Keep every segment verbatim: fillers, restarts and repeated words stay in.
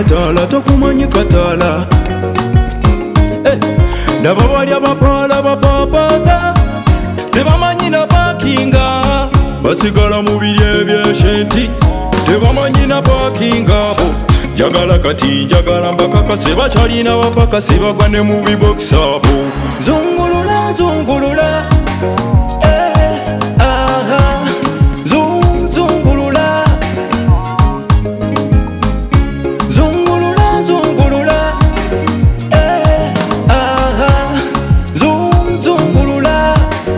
katala tokumanyi katala hey. Nabo bali abapala bapapaza tebamanyi na parkinga basigala mu biri ebyeshenti tebamanyi na parkinga bo jagala kati njagala mbakakase bakyalina bapakasi bagwa ne mu bibokisi abo zungulula zungulula eh, aha. Zung, zungulula zungulula zungulula eh, aha. Zung, zungulula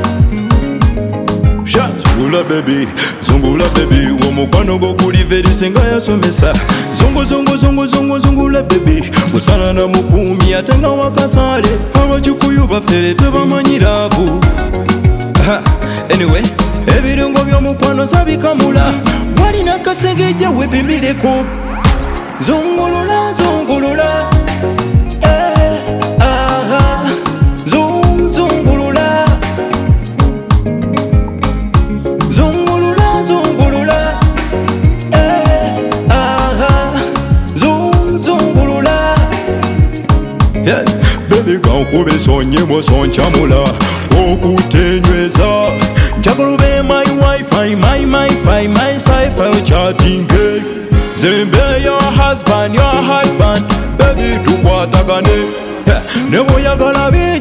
sha zungula baby zungula baby womukwano gokuliverise nga yasomesa zungu zungu zungu zungu zungula baby musana na mukumi ate nga wakasale abakikuyu bafere tebamanyiravu anyway ebirungo by'omukwano sabikamula walina kasegejja wepimireko zungulula zungulula eh, aha. Zung, zungulula zungulula zungulula eh, aha. Zung, zungulula yeah. Baby kankube sonyemo sonchamula okutenyweza njagolube my wifi my myfi my sci-fi chatting zembe your husband your husband baby tukwatagane yeah. Nebo yagala